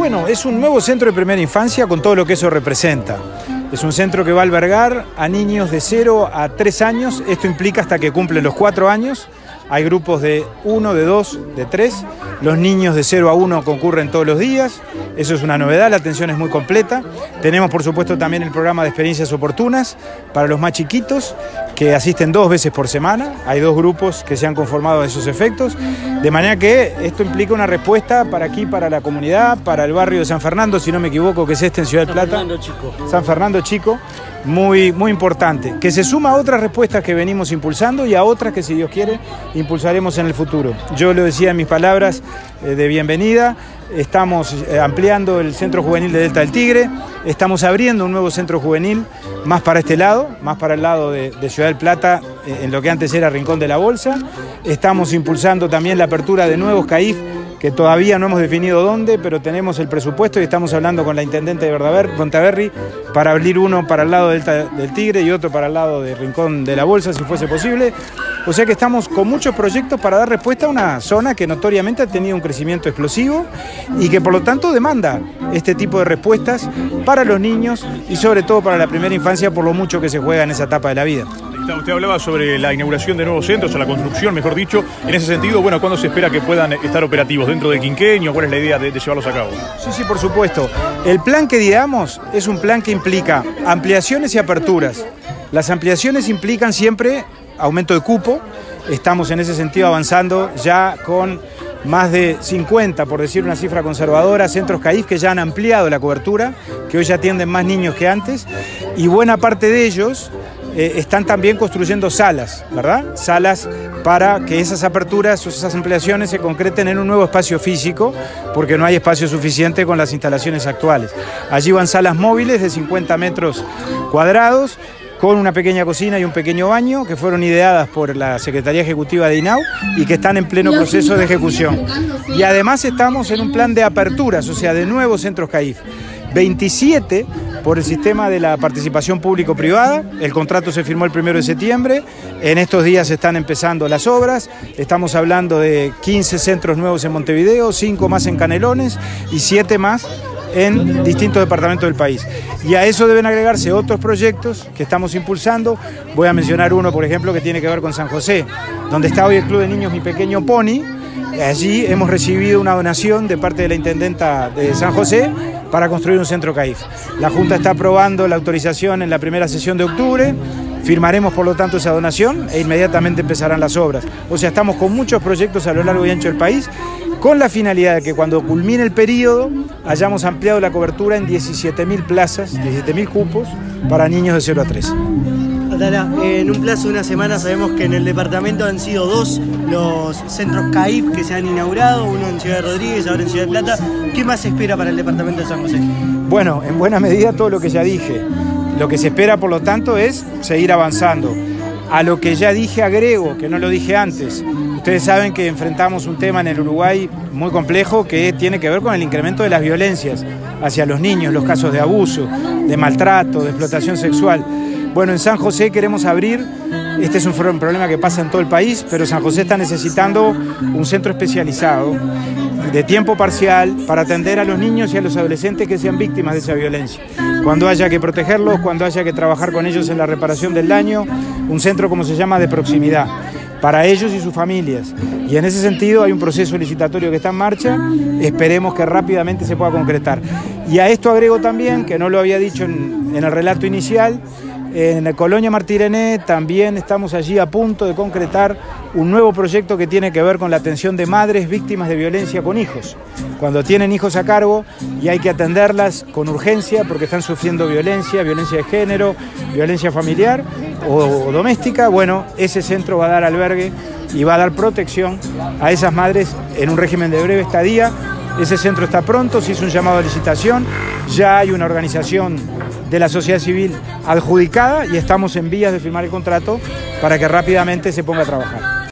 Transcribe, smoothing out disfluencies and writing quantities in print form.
Bueno, es un nuevo centro de primera infancia con todo lo que eso representa. Es un centro que va a albergar a niños de 0 a 3 años. Esto implica hasta que cumplen los 4 años. Hay grupos de 1, de 2, de 3. Los niños de 0 a 1 concurren todos los días. Eso es una novedad, la atención es muy completa. Tenemos, por supuesto, también el programa de experiencias oportunas para los más chiquitos, que asisten 2 veces por semana. Hay 2 grupos que se han conformado a esos efectos. De manera que esto implica una respuesta para aquí, para la comunidad, para el barrio de San Fernando, si no me equivoco, que es este en Ciudad del Plata. San Fernando Chico. Muy, muy importante, que se suma a otras respuestas que venimos impulsando y a otras que, si Dios quiere, impulsaremos en el futuro. Yo lo decía en mis palabras de bienvenida, estamos ampliando el Centro Juvenil de Delta del Tigre, estamos abriendo un nuevo centro juvenil más para este lado, más para el lado de Ciudad del Plata, en lo que antes era Rincón de la Bolsa. Estamos impulsando también la apertura de nuevos CAIF, que todavía no hemos definido dónde, pero tenemos el presupuesto y estamos hablando con la intendente de Montaverri para abrir uno para el lado del Tigre y otro para el lado de Rincón de la Bolsa, si fuese posible. O sea que estamos con muchos proyectos para dar respuesta a una zona que notoriamente ha tenido un crecimiento explosivo y que por lo tanto demanda este tipo de respuestas para los niños y sobre todo para la primera infancia, por lo mucho que se juega en esa etapa de la vida. Usted hablaba sobre la inauguración de nuevos centros, o la construcción, mejor dicho. En ese sentido, bueno, ¿cuándo se espera que puedan estar operativos? ¿Dentro del quinquenio? ¿Cuál es la idea de llevarlos a cabo? Sí, por supuesto. El plan que digamos es un plan que implica ampliaciones y aperturas. Las ampliaciones implican siempre aumento de cupo. Estamos en ese sentido avanzando ya con más de 50, por decir una cifra conservadora, centros CAIF que ya han ampliado la cobertura, que hoy ya atienden más niños que antes, y buena parte de ellos están también construyendo salas, ¿verdad? Salas para que esas aperturas o esas ampliaciones se concreten en un nuevo espacio físico, porque no hay espacio suficiente con las instalaciones actuales. Allí van salas móviles de 50 metros cuadrados, con una pequeña cocina y un pequeño baño, que fueron ideadas por la Secretaría Ejecutiva de INAU y que están en pleno proceso de ejecución. Y además estamos en un plan de aperturas, o sea, de nuevos centros CAIF. 27 por el sistema de la participación público-privada. El contrato se firmó el 1 de septiembre. En estos días están empezando las obras. Estamos hablando de 15 centros nuevos en Montevideo, 5 más en Canelones y 7 más en distintos departamentos del país. Y a eso deben agregarse otros proyectos que estamos impulsando. Voy a mencionar uno, por ejemplo, que tiene que ver con San José, donde está hoy el Club de Niños Mi Pequeño Pony. Allí hemos recibido una donación de parte de la intendenta de San José para construir un centro CAIF. La Junta está aprobando la autorización en la primera sesión de octubre. Firmaremos, por lo tanto, esa donación e inmediatamente empezarán las obras. O sea, estamos con muchos proyectos a lo largo y ancho del país, con la finalidad de que cuando culmine el periodo hayamos ampliado la cobertura en 17.000 plazas, 17.000 cupos para niños de 0 a 3. Atala, en un plazo de una semana sabemos que en el departamento han sido 2 los centros CAIF que se han inaugurado, uno en Ciudad de Rodríguez, ahora en Ciudad de Plata. ¿Qué más se espera para el departamento de San José? Bueno, en buena medida todo lo que ya dije. Lo que se espera, por lo tanto, es seguir avanzando. A lo que ya dije agrego, que no lo dije antes. Ustedes saben que enfrentamos un tema en el Uruguay muy complejo que tiene que ver con el incremento de las violencias hacia los niños, los casos de abuso, de maltrato, de explotación sexual. Bueno, en San José queremos abrir, este es un problema que pasa en todo el país, pero San José está necesitando un centro especializado de tiempo parcial para atender a los niños y a los adolescentes que sean víctimas de esa violencia. Cuando haya que protegerlos, cuando haya que trabajar con ellos en la reparación del daño, un centro, como se llama, de proximidad, para ellos y sus familias. Y en ese sentido hay un proceso licitatorio que está en marcha, esperemos que rápidamente se pueda concretar. Y a esto agrego también, que no lo había dicho en el relato inicial, en la Colonia Martí René también estamos allí a punto de concretar un nuevo proyecto que tiene que ver con la atención de madres víctimas de violencia con hijos. Cuando tienen hijos a cargo y hay que atenderlas con urgencia porque están sufriendo violencia de género, violencia familiar o doméstica, bueno, ese centro va a dar albergue y va a dar protección a esas madres en un régimen de breve estadía. Ese centro está pronto, se hizo un llamado a licitación, ya hay una organización de la sociedad civil adjudicada y estamos en vías de firmar el contrato para que rápidamente se ponga a trabajar.